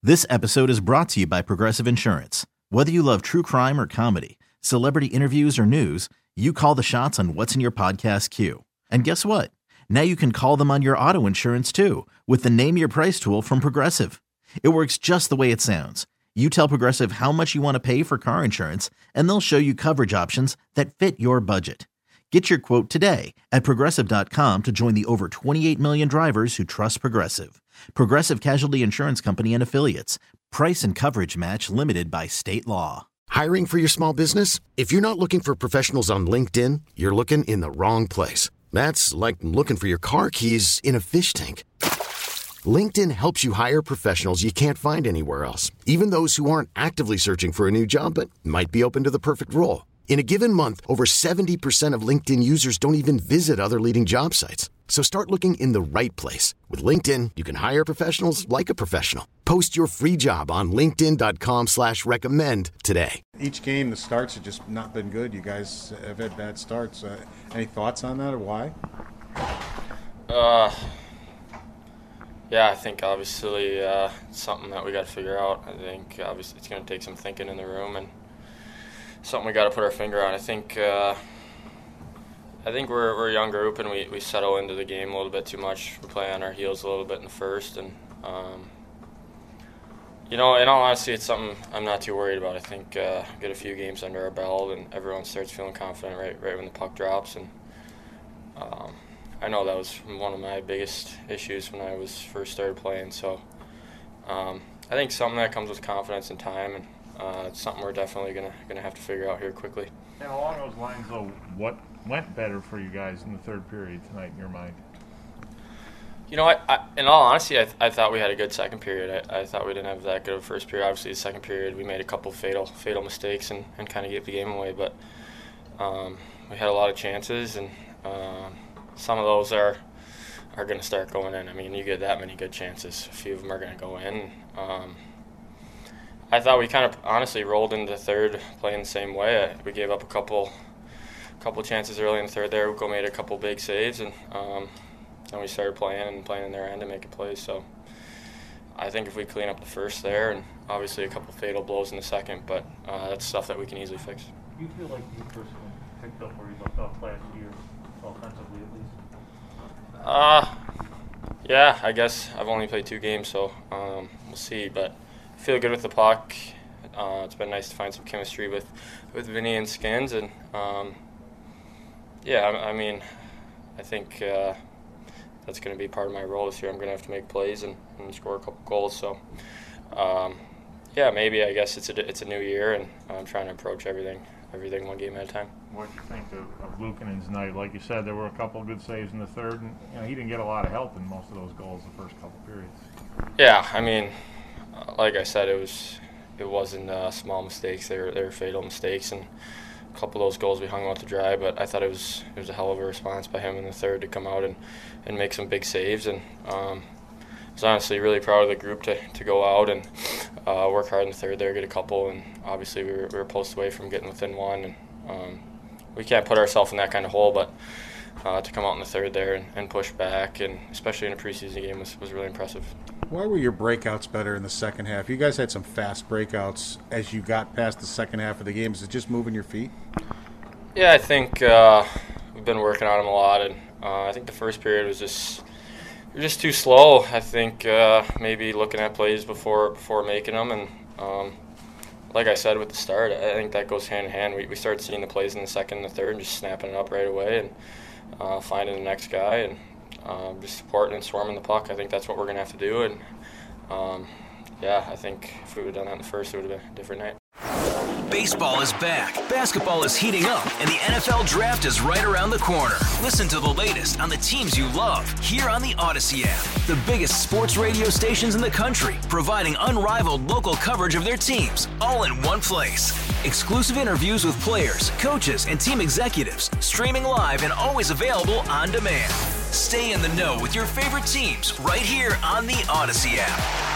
This episode is brought to you by Progressive Insurance. Whether you love true crime or comedy, celebrity interviews or news, you call the shots on what's in your podcast queue. And guess what? Now you can call them on your auto insurance too with the Name Your Price tool from Progressive. It works just the way it sounds. You tell Progressive how much you want to pay for car insurance, and they'll show you coverage options that fit your budget. Get your quote today at Progressive.com to join the over 28 million drivers who trust Progressive. Progressive Casualty Insurance Company and Affiliates. Price and coverage match limited by state law. Hiring for your small business? If you're not looking for professionals on LinkedIn, you're looking in the wrong place. That's like looking for your car keys in a fish tank. LinkedIn helps you hire professionals you can't find anywhere else, even those who aren't actively searching for a new job but might be open to the perfect role. In a given month, over 70% of LinkedIn users don't even visit other leading job sites. So start looking in the right place. With LinkedIn, you can hire professionals like a professional. Post your free job on linkedin.com/recommend today. Each game, the starts have just not been good. You guys have had bad starts. Any thoughts on that or why? Yeah, I think obviously it's something that we got to figure out. I think obviously it's going to take some thinking in the room and something we got to put our finger on. I think we're a young group and we settle into the game a little bit too much. We play on our heels a little bit in the first, and in all honesty, it's something I'm not too worried about. I think get a few games under our belt and everyone starts feeling confident right when the puck drops. And I know that was one of my biggest issues when I was first started playing. So I think something that comes with confidence and time, and it's something we're definitely gonna have to figure out here quickly. And along those lines, though, what went better for you guys in the third period tonight in your mind? You know, I in all honesty, I thought we had a good second period. I thought we didn't have that good of a first period. Obviously, the second period we made a couple fatal mistakes and kind of gave the game away. But we had a lot of chances, and some of those are going to start going in. I mean, you get that many good chances, a few of them are going to go in. I thought we kind of honestly rolled into the third playing the same way. We gave up a couple chances early in the third there. Uko made a couple big saves, and then we started playing in their end to make a play. So I think if we clean up the first there, and obviously a couple fatal blows in the second, but that's stuff that we can easily fix. Do you feel like you personally picked up where you left off last year, offensively at least? Yeah, I guess I've only played 2 games, so we'll see. But I feel good with the puck. It's been nice to find some chemistry with Vinny and Skins, and I mean, I think that's going to be part of my role this year. I'm going to have to make plays and score a couple goals. So, maybe I guess it's a new year, and I'm trying to approach everything one game at a time. What do you think of Luukkonen's night? Like you said, there were a couple of good saves in the third, and he didn't get a lot of help in most of those goals the first couple periods. Yeah, I mean, like I said, it wasn't small mistakes. They were fatal mistakes, and a couple of those goals we hung out to dry. But I thought it was a hell of a response by him in the third to come out and make some big saves. And I was honestly really proud of the group to go out and work hard in the third there, get a couple. And obviously we were a post away from getting within one. And we can't put ourselves in that kind of hole, but to come out in the third there and push back, and especially in a preseason game, was really impressive. Why were your breakouts better in the second half? You guys had some fast breakouts as you got past the second half of the game. Is it just moving your feet? Yeah, I think we've been working on them a lot, and I think the first period was just too slow. I think maybe looking at plays before making them, and like I said with the start, I think that goes hand in hand. We started seeing the plays in the second and the third and just snapping it up right away and finding the next guy and just supporting and swarming the puck. I think that's what we're going to have to do. And, I think if we would have done that in the first, it would have been a different night. Baseball is back, basketball is heating up, and the NFL Draft is right around the corner. Listen to the latest on the teams you love here on the Odyssey app. The biggest sports radio stations in the country, providing unrivaled local coverage of their teams, all in one place. Exclusive interviews with players, coaches, and team executives, streaming live and always available on demand. Stay in the know with your favorite teams right here on the Odyssey app.